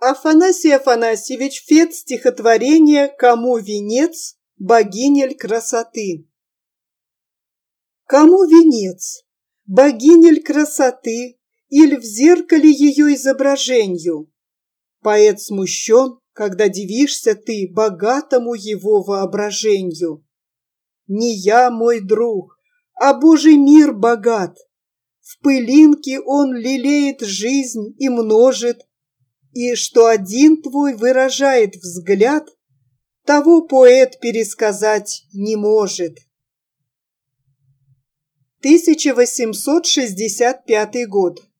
Афанасий Афанасьевич Фет, стихотворение «Кому венец, богинель красоты». Кому венец, богинель красоты, или в зеркале ее изображенью? Поэт смущен, когда дивишься ты богатому его воображенью. Не я, мой друг, а Божий мир богат. В пылинке он лелеет жизнь и множит, и что один твой выражает взгляд, того поэт пересказать не может. 1865 год.